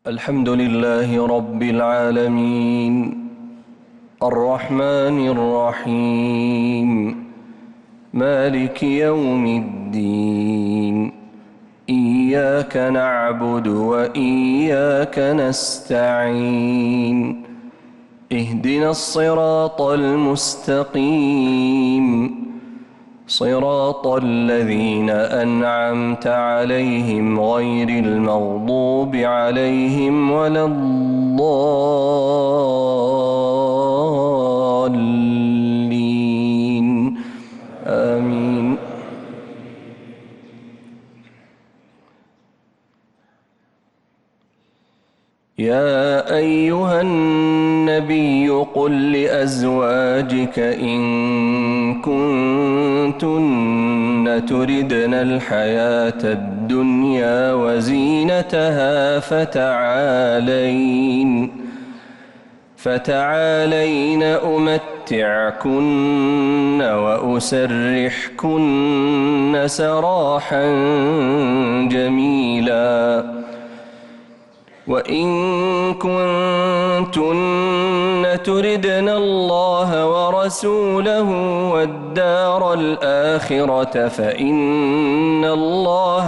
الحمد لله رب العالمين الرحمن الرحيم مالك يوم الدين إياك نعبد وإياك نستعين اهدنا الصراط المستقيم صراط الذين أنعمت عليهم غير المغضوب عليهم ولا الضالين آمين. يا أيها النبي قل لأزواجك إن كنتن تردن الحياة الدنيا وزينتها فتعالين أمتعكن وأسرحكن سراحا جميلا. وإن كنتن تردن الله ورسوله والدار الآخرة فإن الله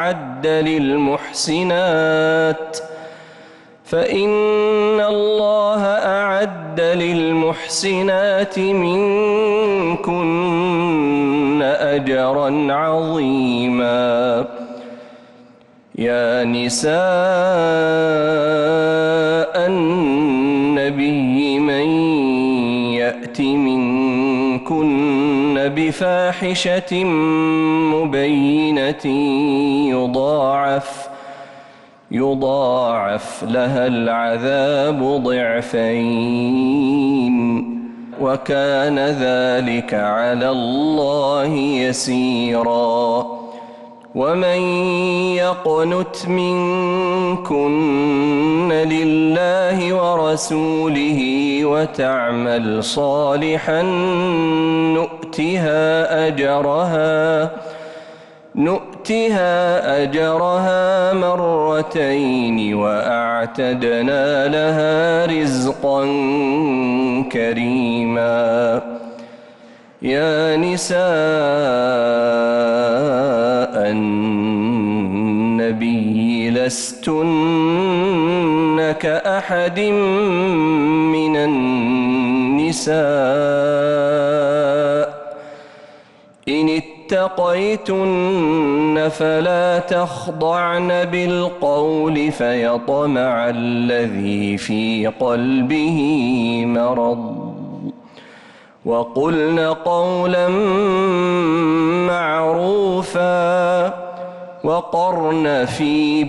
أعد للمحسنات منكن أجرا عظيما. يا نساء النبي من يأت منكن بفاحشة مبينة يضاعف لها العذاب ضعفين وكان ذلك على الله يسيرا. ومن يقنت منكن لله ورسوله وتعمل صالحا نؤتها أجرها مرتين وأعتدنا لها رزقا كريما. يا نساء النبي لستن كأحد من النساء إن اتقيتن فلا تخضعن بالقول فيطمع الذي في قلبه مرض وقلن قولا معروفا وقرن في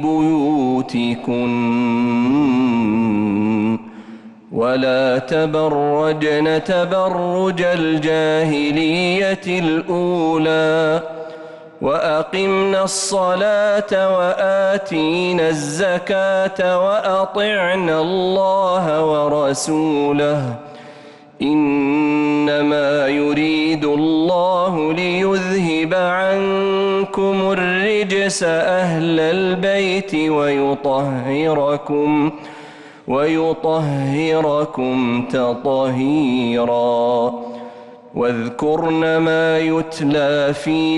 بيوتكن ولا تبرجن تبرج الجاهلية الأولى وأقمنا الصلاة وآتينا الزكاة وأطعنا الله ورسوله إنما يريد الله ليذهب عنكم الرجس أهل البيت ويطهركم تطهيرا. واذكرن ما يتلى في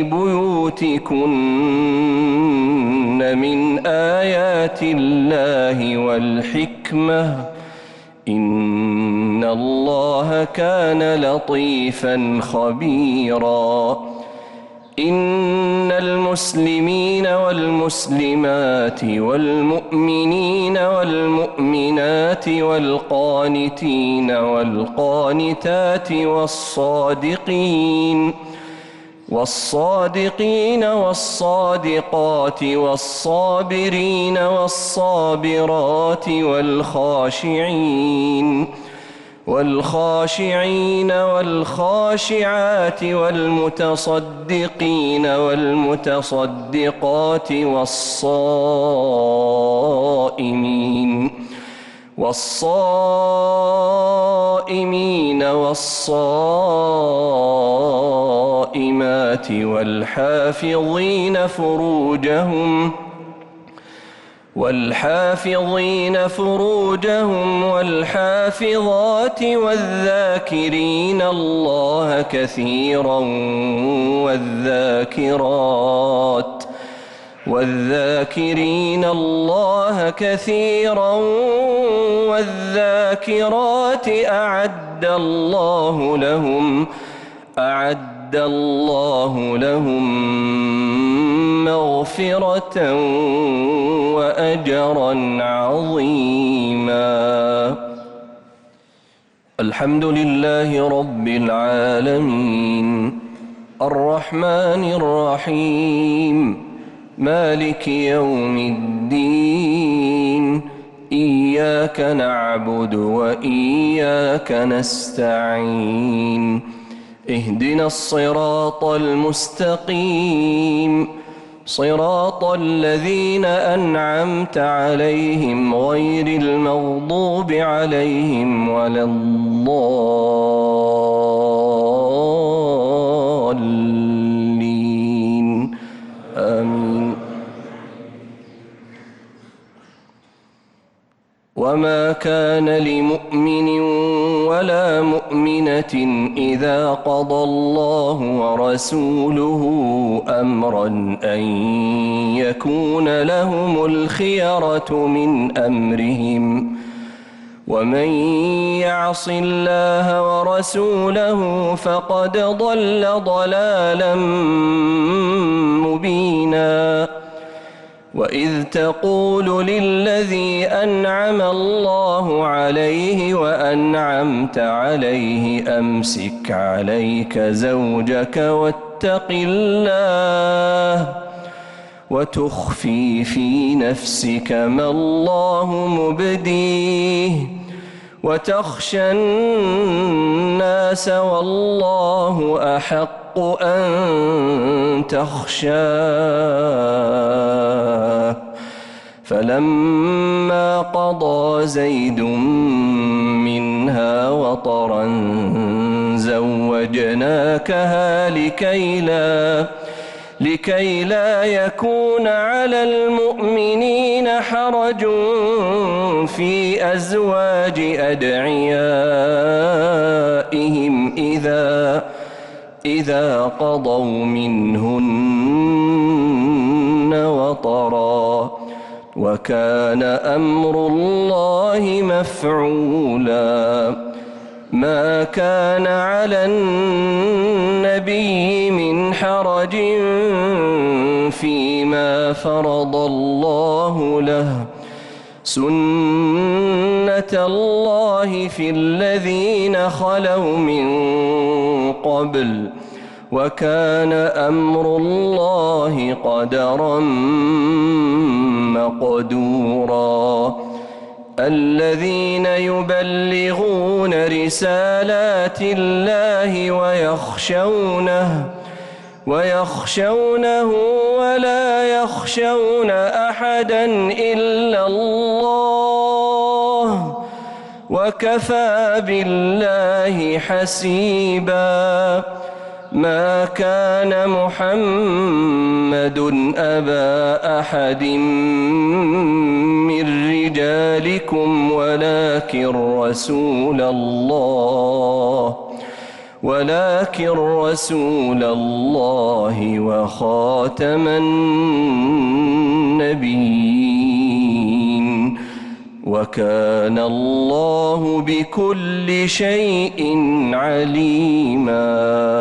بيوتكن من آيات الله والحكمة إن الله كان لطيفا خبيرا. إن المسلمين والمسلمات والمؤمنين والمؤمنات والقانتين والقانتات والصادقين والصادقات والصابرين والصابرات والخاشعين والخاشعات والمتصدقين والمتصدقات والصائمين والصائمات والحافظين فروجهم والحافظين فروجهم والحافظات والذاكرين الله كثيرا والذاكرين الله كثيرا والذاكرات أعد الله لهم مغفرة وأجرا عظيما. الحمد لله رب العالمين الرحمن الرحيم مالك يوم الدين إياك نعبد وإياك نستعين اهدنا الصراط المستقيم صراط الذين أنعمت عليهم غير المغضوب عليهم ولا الضالين آمين. وما كان لمؤمن ولا مؤمنة إذا قضى الله ورسوله أمرا أن يكون لهم الخيرة من أمرهم ومن يعص الله ورسوله فقد ضل ضلالا مبينا. وإذ تقول للذي أنعم الله عليه وأنعمت عليه أمسك عليك زوجك واتق الله وتخفي في نفسك ما الله مبديه وتخشى الناس والله أحق أن تخشاه. فلما قضى زيد منها وطرا زوجناكها لكي لا يكون على المؤمنين حرج في أزواج أدعيائهم إذا قضوا منهن وطرا وكان أمر الله مفعولا. ما كان على النبي من حرج فيما فرض الله له سنة الله في الذين خلوا من قبل وكان أمر الله قدرا مقدورا. الذين يبلغون رسالات الله ويخشونه ولا يخشون أحدا إلا الله وكفى بالله حسيبا. ما كان محمد أبا أحد من رجالكم ولكن رسول الله وخاتم النبيين وكان الله بكل شيء عليما.